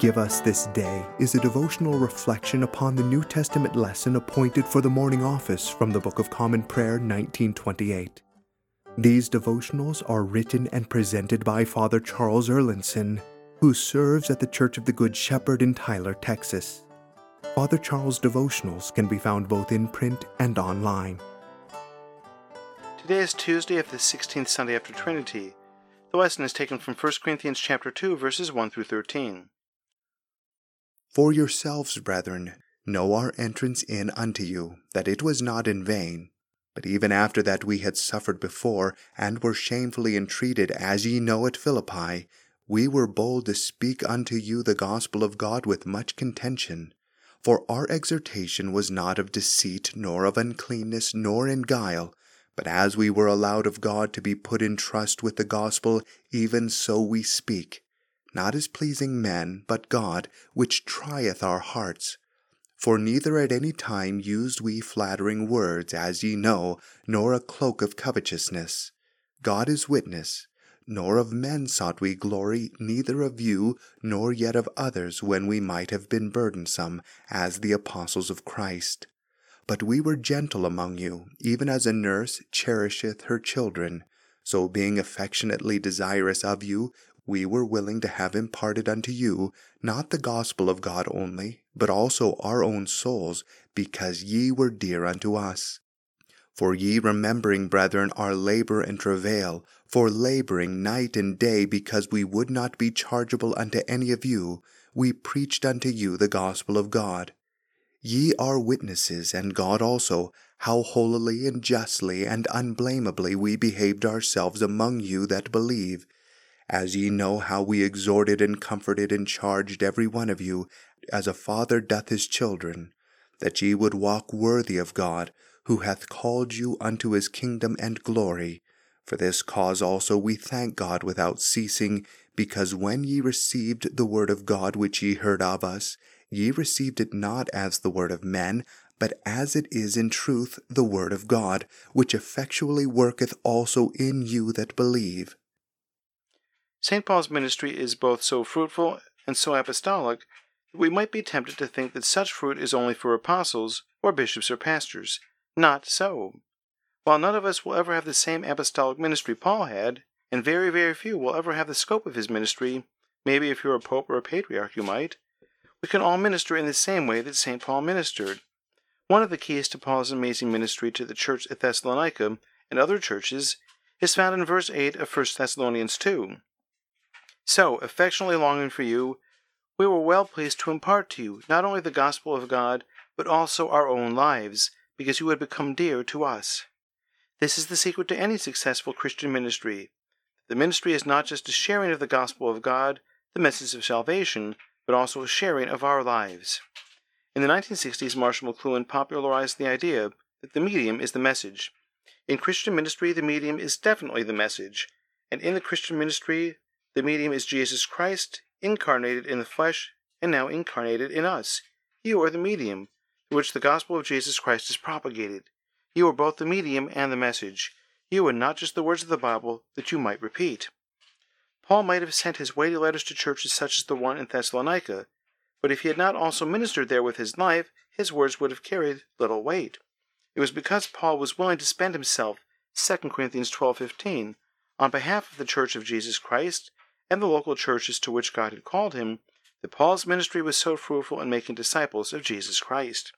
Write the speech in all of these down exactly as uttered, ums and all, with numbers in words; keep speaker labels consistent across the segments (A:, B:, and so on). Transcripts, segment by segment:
A: give us this day is a devotional reflection upon the New Testament lesson appointed for the morning office from the Book of Common Prayer nineteen twenty-eight. These devotionals are written and presented by Father Charles Erlandson, who serves at the Church of the Good Shepherd in Tyler, Texas. Father Charles' devotionals can be found both in print and online.
B: Today is Tuesday of the sixteenth Sunday after Trinity. The lesson is taken from First Corinthians chapter two, verses one through thirteen.
C: For yourselves, brethren, know our entrance in unto you, that it was not in vain. But even after that we had suffered before, and were shamefully entreated, as ye know at Philippi, we were bold to speak unto you the gospel of God with much contention. For our exhortation was not of deceit, nor of uncleanness, nor in guile, but as we were allowed of God to be put in trust with the gospel, even so we speak, not as pleasing men, but God, which trieth our hearts. For neither at any time used we flattering words, as ye know, nor a cloak of covetousness. God is witness. Nor of men sought we glory, neither of you, nor yet of others, when we might have been burdensome, as the apostles of Christ. But we were gentle among you, even as a nurse cherisheth her children. So being affectionately desirous of you, we were willing to have imparted unto you, not the gospel of God only, but also our own souls, because ye were dear unto us. For ye remembering, brethren, our labor and travail, for laboring night and day, because we would not be chargeable unto any of you, we preached unto you the gospel of God. Ye are witnesses, and God also, how holily and justly and unblameably we behaved ourselves among you that believe, as ye know how we exhorted and comforted and charged every one of you, as a father doth his children, that ye would walk worthy of God, who hath called you unto his kingdom and glory. For this cause also we thank God without ceasing, because when ye received the word of God which ye heard of us, ye received it not as the word of men, but as it is in truth the word of God, which effectually worketh also in you that believe.
B: Saint Paul's ministry is both so fruitful and so apostolic that we might be tempted to think that such fruit is only for apostles or bishops or pastors. Not so. While none of us will ever have the same apostolic ministry Paul had, and very, very few will ever have the scope of his ministry, maybe if you're a pope or a patriarch you might, we can all minister in the same way that Saint Paul ministered. One of the keys to Paul's amazing ministry to the church at Thessalonica and other churches is found in verse eight of First Thessalonians two. So, affectionately longing for you, we were well pleased to impart to you not only the gospel of God, but also our own lives, because you had become dear to us. This is the secret to any successful Christian ministry. The ministry is not just a sharing of the gospel of God, the message of salvation, but also a sharing of our lives. In the nineteen sixties, Marshall McLuhan popularized the idea that the medium is the message. In Christian ministry, the medium is definitely the message, and in the Christian ministry, the medium is Jesus Christ, incarnated in the flesh, and now incarnated in us. You are the medium through which the gospel of Jesus Christ is propagated. You are both the medium and the message. You are not just the words of the Bible that you might repeat. Paul might have sent his weighty letters to churches such as the one in Thessalonica, but if he had not also ministered there with his life, his words would have carried little weight. It was because Paul was willing to spend himself, Second Corinthians twelve fifteen, on behalf of the Church of Jesus Christ and the local churches to which God had called him, that Paul's ministry was so fruitful in making disciples of Jesus Christ.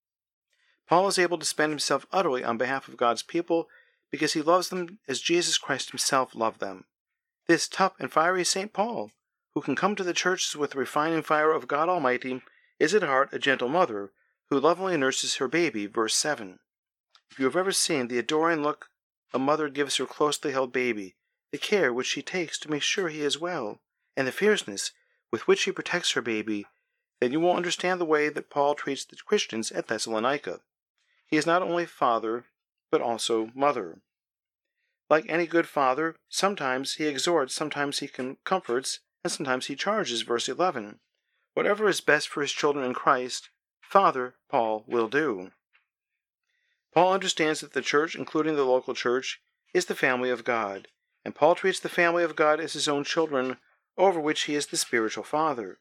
B: Paul is able to spend himself utterly on behalf of God's people because he loves them as Jesus Christ himself loved them. This tough and fiery Saint Paul, who can come to the churches with the refining fire of God Almighty, is at heart a gentle mother who lovingly nurses her baby, verse seven. If you have ever seen the adoring look a mother gives her closely held baby, the care which she takes to make sure he is well, and the fierceness with which she protects her baby, then you will understand the way that Paul treats the Christians at Thessalonica. He is not only father, but also mother. Like any good father, sometimes he exhorts, sometimes he comforts, and sometimes he charges, verse eleven. Whatever is best for his children in Christ, Father Paul will do. Paul understands that the church, including the local church, is the family of God, and Paul treats the family of God as his own children, over which he is the spiritual father.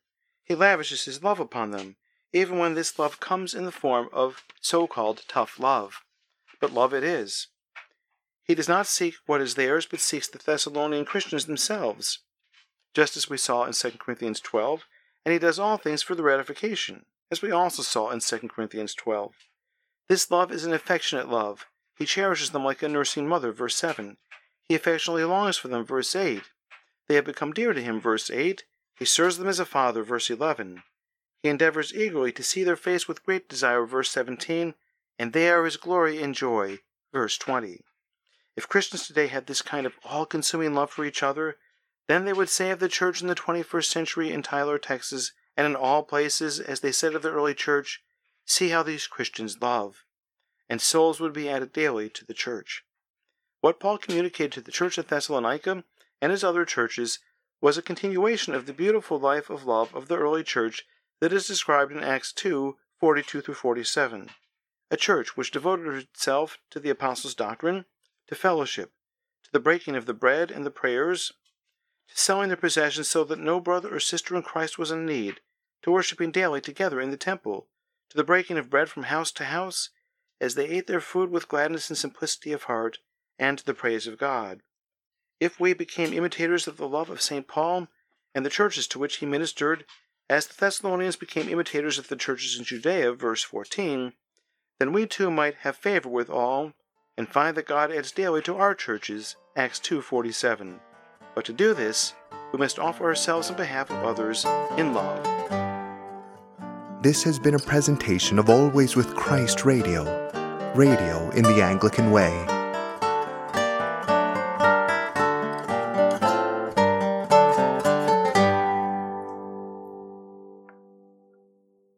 B: He lavishes his love upon them, even when this love comes in the form of so-called tough love. But love it is. He does not seek what is theirs, but seeks the Thessalonian Christians themselves, just as we saw in Second Corinthians twelve, and he does all things for their ratification, as we also saw in Second Corinthians twelve. This love is an affectionate love. He cherishes them like a nursing mother, verse seven. He affectionately longs for them, verse eight. They have become dear to him, verse eight. He serves them as a father, verse eleven. He endeavors eagerly to see their face with great desire, verse seventeen, and they are his glory and joy, verse twenty. If Christians today had this kind of all-consuming love for each other, then they would say of the church in the twenty-first century in Tyler, Texas, and in all places, as they said of the early church, "See how these Christians love." And souls would be added daily to the church. What Paul communicated to the church of Thessalonica and his other churches was a continuation of the beautiful life of love of the early church that is described in Acts two, forty-two through forty-seven. A church which devoted itself to the apostles' doctrine, to fellowship, to the breaking of the bread and the prayers, to selling their possessions so that no brother or sister in Christ was in need, to worshiping daily together in the temple, to the breaking of bread from house to house, as they ate their food with gladness and simplicity of heart, and to the praise of God. If we became imitators of the love of Saint Paul and the churches to which he ministered, as the Thessalonians became imitators of the churches in Judea, verse fourteen, then we too might have favor with all, and find that God adds daily to our churches, Acts two forty-seven. But to do this, we must offer ourselves on behalf of others in love.
A: This has been a presentation of Always with Christ Radio, radio in the Anglican way.